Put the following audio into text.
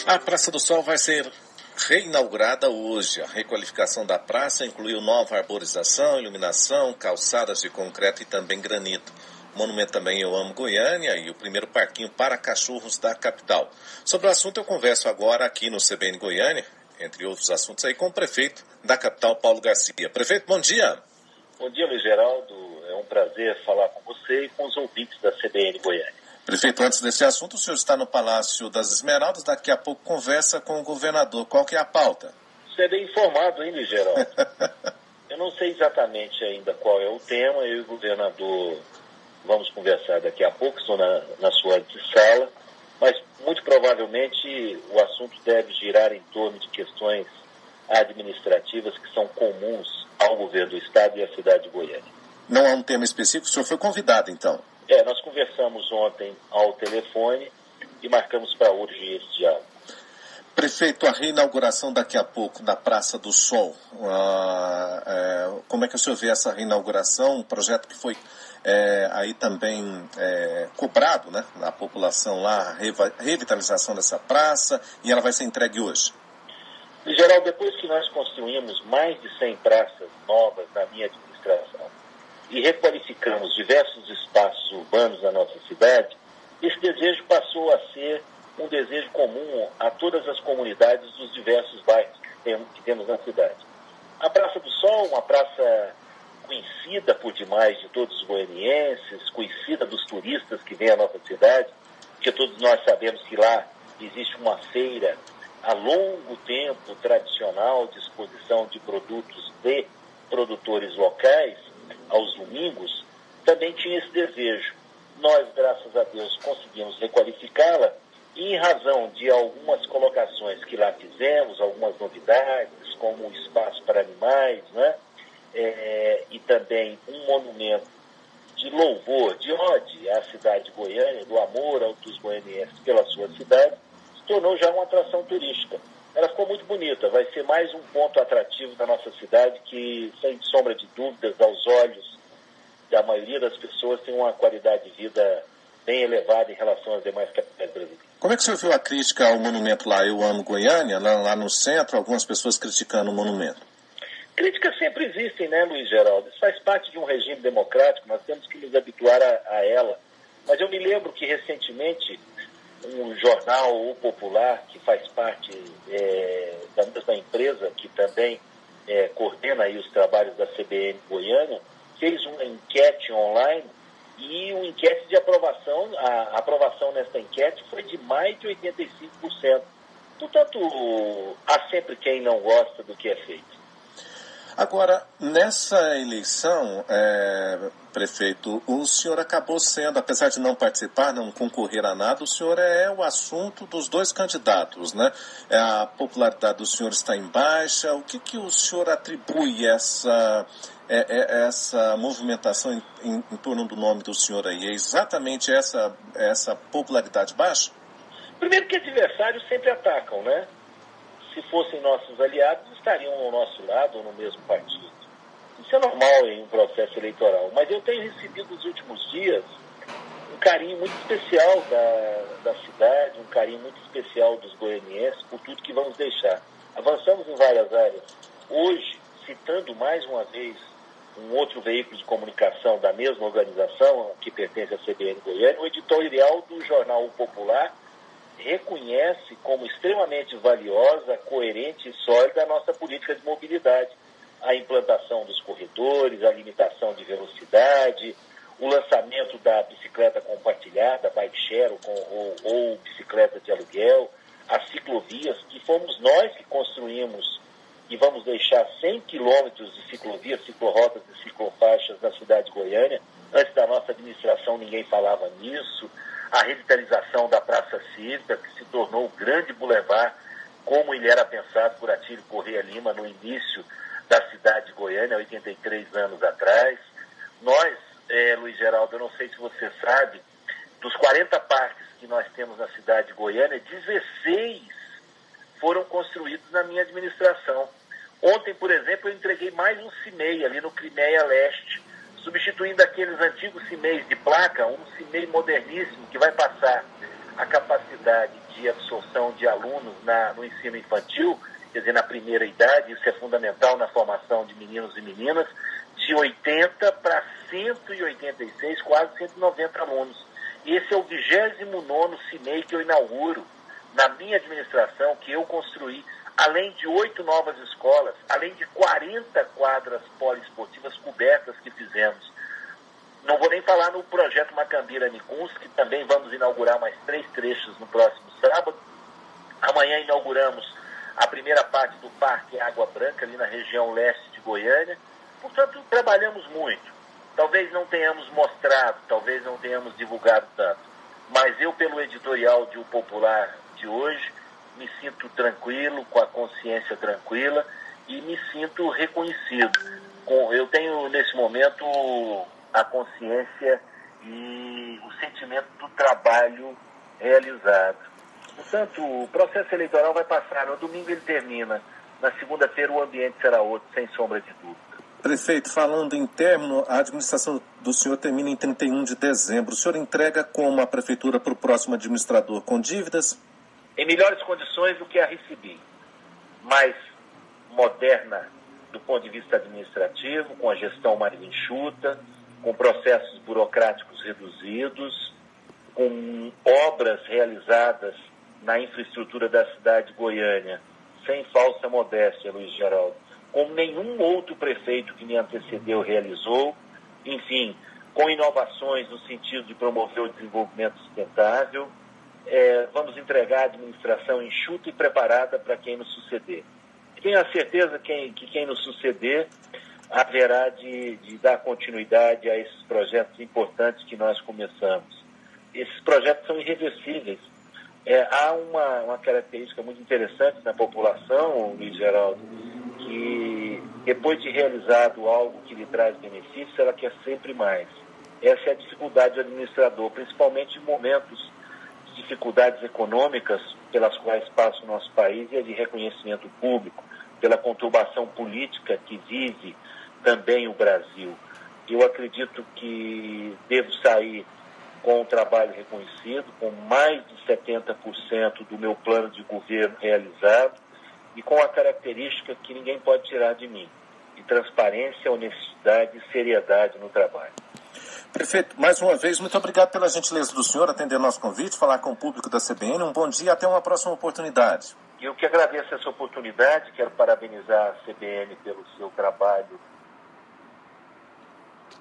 A Praça do Sol vai ser reinaugurada hoje. A requalificação da praça incluiu nova arborização, iluminação, calçadas de concreto e também granito. O monumento também Eu Amo Goiânia e o primeiro parquinho para cachorros da capital. Sobre o assunto eu converso agora aqui no CBN Goiânia, entre outros assuntos aí, com o prefeito da capital, Paulo Garcia. Prefeito, bom dia. Bom dia, Luiz Geraldo. É um prazer falar com você e com os ouvintes da CBN Goiânia. Prefeito, antes desse assunto, o senhor está no Palácio das Esmeraldas, daqui a pouco conversa com o governador. Qual que é a pauta? Você é bem informado, hein, Luiz Geraldo? Eu não sei exatamente ainda qual é o tema, eu e o governador vamos conversar daqui a pouco, estou na sua sala, mas muito provavelmente o assunto deve girar em torno de questões administrativas que são comuns ao governo do Estado e à cidade de Goiânia. Não há um tema específico? O senhor foi convidado, então? Nós conversamos ontem ao telefone e marcamos para hoje esse diálogo. Prefeito, a reinauguração daqui a pouco da Praça do Sol, como é que o senhor vê essa reinauguração? Um projeto que foi aí também cobrado, né, na população lá, a revitalização dessa praça, e ela vai ser entregue hoje. Em geral, depois que nós construímos mais de 100 praças novas na minha administração e requalificamos diversos espaços urbanos na nossa cidade, esse desejo passou a ser um desejo comum a todas as comunidades dos diversos bairros que temos na cidade. A Praça do Sol, uma praça conhecida por demais de todos os goianienses, conhecida dos turistas que vêm à nossa cidade, porque todos nós sabemos que lá existe uma feira há longo tempo tradicional de exposição de produtos de produtores locais, aos domingos, também tinha esse desejo. Nós, graças a Deus, conseguimos requalificá-la e em razão de algumas colocações que lá fizemos, algumas novidades, como um espaço para animais, né? E também um monumento de louvor, de ode à cidade de Goiânia, do amor dos goianienses pela sua cidade, se tornou já uma atração turística. Ela ficou muito bonita, vai ser mais um ponto atrativo da nossa cidade que, sem sombra de dúvidas, aos olhos da maioria das pessoas, tem uma qualidade de vida bem elevada em relação às demais capitais brasileiras. Como é que o senhor viu a crítica ao monumento lá, Eu Amo Goiânia, lá no centro, algumas pessoas criticando o monumento? Críticas sempre existem, né, Luiz Geraldo? Isso faz parte de um regime democrático, nós temos que nos habituar a ela. Mas eu me lembro que, recentemente, um jornal O Popular, que faz parte da mesma empresa, que também coordena aí os trabalhos da CBN Goiânia, fez uma enquete online e uma enquete de aprovação, a aprovação nessa enquete foi de mais de 85%. Portanto, há sempre quem não gosta do que é feito. Agora, nessa eleição, prefeito, o senhor acabou sendo, apesar de não participar, não concorrer a nada, o senhor é o assunto dos dois candidatos, né? A popularidade do senhor está em baixa. O que o senhor atribui essa movimentação em torno do nome do senhor aí? É exatamente essa popularidade baixa? Primeiro que adversários sempre atacam, né? Se fossem nossos aliados, estariam ao nosso lado ou no mesmo partido. Isso é normal em um processo eleitoral. Mas eu tenho recebido nos últimos dias um carinho muito especial da cidade, um carinho muito especial dos goianienses por tudo que vamos deixar. Avançamos em várias áreas. Hoje, citando mais uma vez um outro veículo de comunicação da mesma organização, que pertence à CBN Goiânia, o editorial do jornal O Popular reconhece como extremamente valiosa, coerente e sólida a nossa política de mobilidade. A implantação dos corredores, a limitação de velocidade, o lançamento da bicicleta compartilhada, bike share ou bicicleta de aluguel, as ciclovias, que fomos nós que construímos e vamos deixar 100 quilômetros de ciclovias, ciclorotas e ciclofaixas na cidade de Goiânia. Antes da nossa administração ninguém falava nisso. A revitalização da Praça Cívica, que se tornou o grande bulevar, como ele era pensado por Atílio Corrêa Lima no início da cidade de Goiânia, 83 anos atrás. Nós, Luiz Geraldo, eu não sei se você sabe, dos 40 parques que nós temos na cidade de Goiânia, 16 foram construídos na minha administração. Ontem, por exemplo, eu entreguei mais um CIMEI ali no Crimeia Leste, substituindo aqueles antigos CIMEIs de placa, um CIMEI moderníssimo que vai passar a capacidade de absorção de alunos no ensino infantil, quer dizer, na primeira idade, isso é fundamental na formação de meninos e meninas, de 80 para 186, quase 190 alunos. E esse é o 29º CIMEI que eu inauguro na minha administração, que eu construí, além de 8 novas escolas, além de 40 quadras poliesportivas cobertas que fizemos. Não vou nem falar no projeto Macambira-Nicuns, que também vamos inaugurar mais 3 trechos no próximo sábado. Amanhã inauguramos a primeira parte do Parque Água Branca, ali na região leste de Goiânia. Portanto, trabalhamos muito. Talvez não tenhamos mostrado, talvez não tenhamos divulgado tanto, mas eu, pelo editorial de O Popular de hoje, me sinto tranquilo, com a consciência tranquila e me sinto reconhecido. Eu tenho, nesse momento, a consciência e o sentimento do trabalho realizado. Portanto, o processo eleitoral vai passar, no domingo ele termina, na segunda-feira o ambiente será outro, sem sombra de dúvida. Prefeito, falando em término, a administração do senhor termina em 31 de dezembro. O senhor entrega como a prefeitura para o próximo administrador? Com dívidas? Em melhores condições do que a recebi. Mais moderna do ponto de vista administrativo, com a gestão mais enxuta, com processos burocráticos reduzidos, com obras realizadas na infraestrutura da cidade de Goiânia, sem falsa modéstia, Luiz Geraldo, como nenhum outro prefeito que me antecedeu realizou, enfim, com inovações no sentido de promover o desenvolvimento sustentável. Vamos entregar a administração enxuta e preparada para quem nos suceder. Tenho a certeza que quem nos suceder haverá de dar continuidade a esses projetos importantes que nós começamos. Esses projetos são irreversíveis. Há uma característica muito interessante na população, Luiz Geraldo, que depois de realizado algo que lhe traz benefícios, ela quer sempre mais. Essa é a dificuldade do administrador, principalmente em momentos de dificuldades econômicas pelas quais passa o nosso país e a de reconhecimento público, pela conturbação política que vive também o Brasil. Eu acredito que devo sair com um trabalho reconhecido, com mais de 70% do meu plano de governo realizado e com a característica que ninguém pode tirar de mim, de transparência, honestidade e seriedade no trabalho. Prefeito, mais uma vez, muito obrigado pela gentileza do senhor atender nosso convite, falar com o público da CBN. Um bom dia e até uma próxima oportunidade. Eu que agradeço essa oportunidade, quero parabenizar a CBN pelo seu trabalho